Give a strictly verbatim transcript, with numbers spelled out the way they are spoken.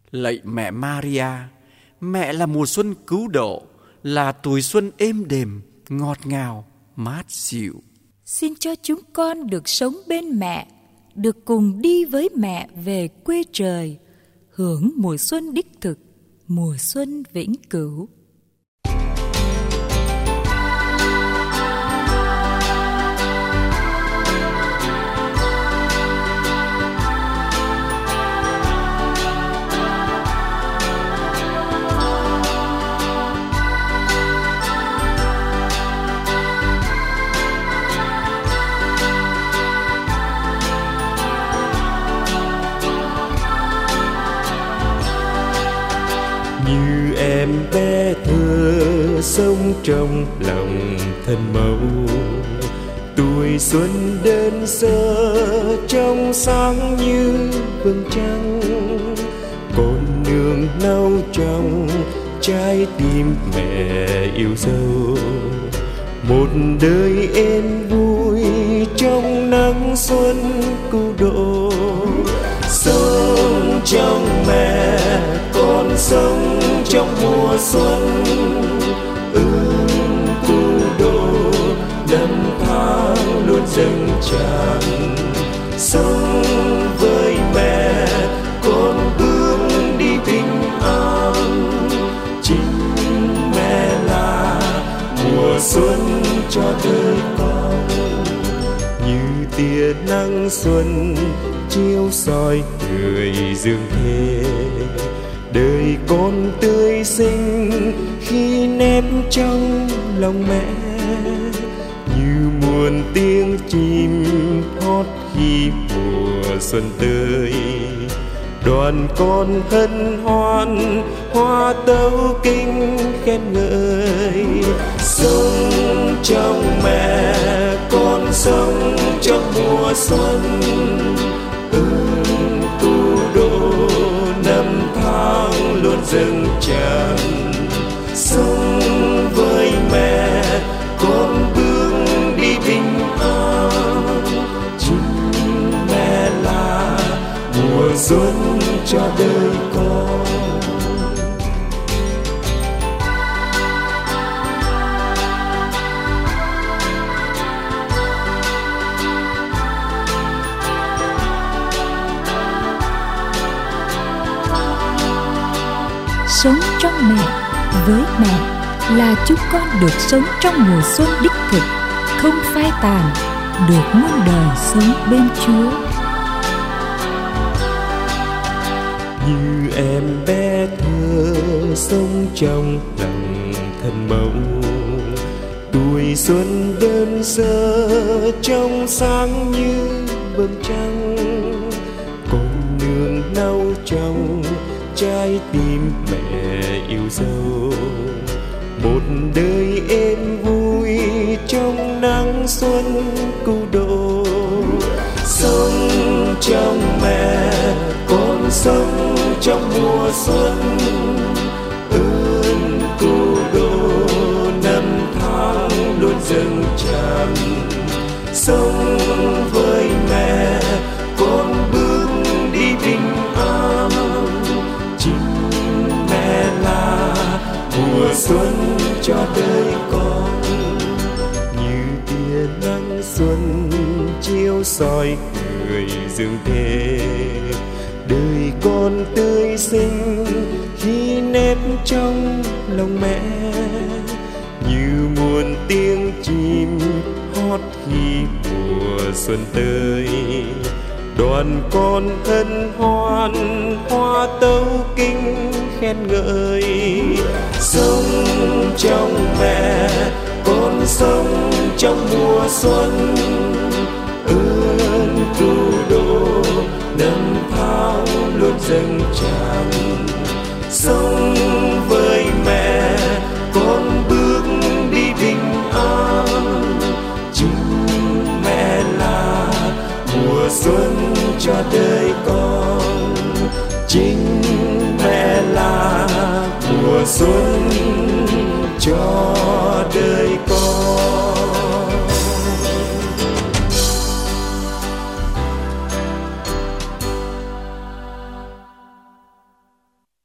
Lạy mẹ Maria, mẹ là mùa xuân cứu độ, là tuổi xuân êm đềm, ngọt ngào, mát dịu. Xin cho chúng con được sống bên mẹ, được cùng đi với mẹ về quê trời, hưởng mùa xuân đích thực, mùa xuân vĩnh cửu. Như em bé thơ sống trong lòng thân mẫu, tuổi xuân đơn sơ trong sáng như vầng trăng, con nương nau trong trái tim mẹ yêu dấu. Một đời êm vui trong nắng xuân cứu độ, sống trong mẹ con sống trong mùa xuân, ơn cứu độ năm tháng luôn dâng tràn. Sống với mẹ con bước đi bình an, chính mẹ là mùa xuân cho đời con. Như tia nắng xuân chiếu soi người dương thế, đời con tươi xinh khi nép trong lòng mẹ. Như muôn tiếng chim hót khi mùa xuân tới, đoàn con hân hoan hoa tấu kinh khen ngợi. Sống trong mẹ con sống trong mùa xuân, ơn cứu độ năm tháng luôn dâng tràn. Sống với mẹ con bước đi bình an, chính mẹ là mùa xuân cho đời con. Sống trong mẹ, với mẹ là chúng con được sống trong mùa xuân đích thực, không phai tàn, được muôn đời sống bên Chúa. Như em bé thơ sống trong lòng thân mẫu, tuổi xuân đơn sơ trong sáng như vầng trăng, con nương nau trong trái tim mẹ yêu dấu. Một đời êm vui trong nắng xuân cứu độ, sống trong mẹ con sống trong mùa xuân, ơn cứu độ năm tháng luôn dâng tràn. Sống với mẹ con bước đi bình an, chính mẹ là mùa xuân cho đời con. Như tia nắng xuân chiếu soi người dương thế, đời con tươi xinh khi nép trong lòng mẹ. Như muôn tiếng chim hót khi mùa xuân tới, đoàn con hân hoan hoa tấu kinh khen ngợi. Sống trong mẹ con sống trong mùa xuân, ơn cứu độ năm tháng luôn dâng tràn. Sống với mẹ con bước đi bình an, chính mẹ là mùa xuân cho đời con. Chính mẹ là mùa xuân cho đời con.